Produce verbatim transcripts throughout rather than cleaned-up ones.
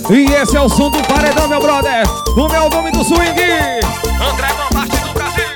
E esse é o som do paredão, meu brother. O meu nome do swing, André Bombarte do Brasil.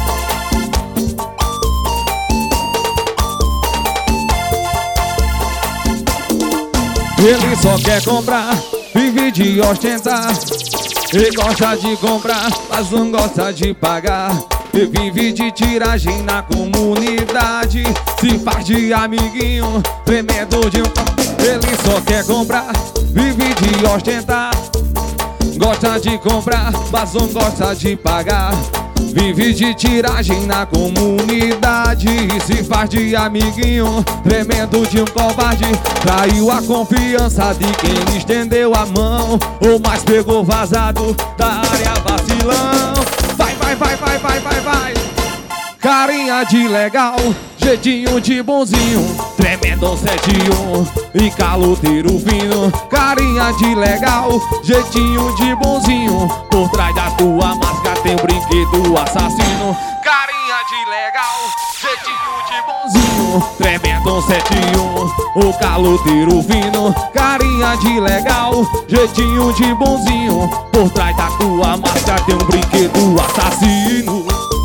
Ele só quer comprar, vive de ostentar. Ele gosta de comprar, mas não gosta de pagar. Ele vive de tiragem na comunidade. Se faz de amiguinho, tremendo de um... Ele só quer comprar, vive de ostentar. Gosta de comprar, mas não gosta de pagar. Vive de tiragem na comunidade. Se faz de amiguinho, tremendo de um covarde. Traiu a confiança de quem lhe estendeu a mão, ou mais pegou vazado da área vacilão. Vai, vai, vai, vai, vai, vai, vai. Carinha de legal, jeitinho de bonzinho, tremendo sete um e caloteiro fino. Carinha de legal, jeitinho de bonzinho, por trás da tua máscara tem um brinquedo assassino. Carinha de legal, jeitinho de bonzinho, tremendo sete um, o caloteiro fino. Carinha de legal, jeitinho de bonzinho, por trás da tua máscara tem um brinquedo assassino.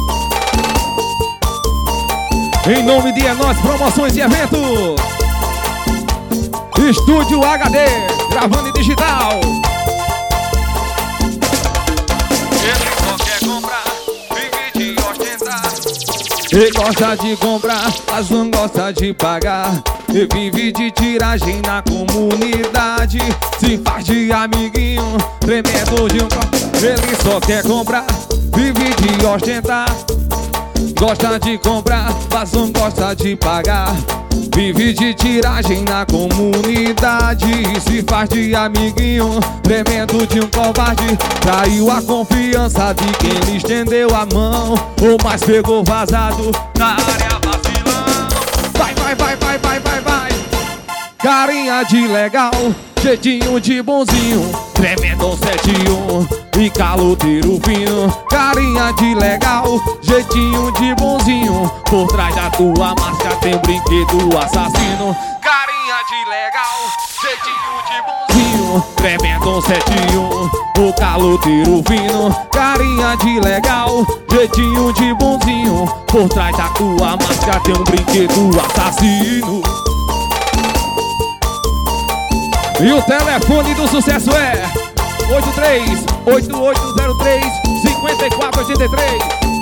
Em nome de É Nóis Promoções e Eventos, Estúdio H D, gravando em digital. Ele só quer comprar, vive de ostentar. Ele gosta de comprar, mas não gosta de pagar. Ele vive de tiragem na comunidade. Se faz de amiguinho, tremendo de um... Ele só quer comprar, vive de ostentar. Gosta de comprar, mas não gosta de pagar. Vive de tiragem na comunidade. Se faz de amiguinho, tremendo de um covarde. Traiu a confiança de quem lhe estendeu a mão, ou mais pegou vazado na área vacilão. Vai, vai, vai, vai, vai, vai, vai. Carinha de legal, jeitinho de bonzinho, tremendo sete um e caloteiro fino. Carinha de legal, jeitinho de bonzinho, por trás da tua máscara tem um brinquedo assassino. Carinha de legal, jeitinho de bonzinho, tremendo sete um, o caloteiro fino. Carinha de legal, jeitinho de bonzinho, por trás da tua máscara tem um brinquedo assassino. E o telefone do sucesso é oito três oito oito zero três cinco quatro oito três.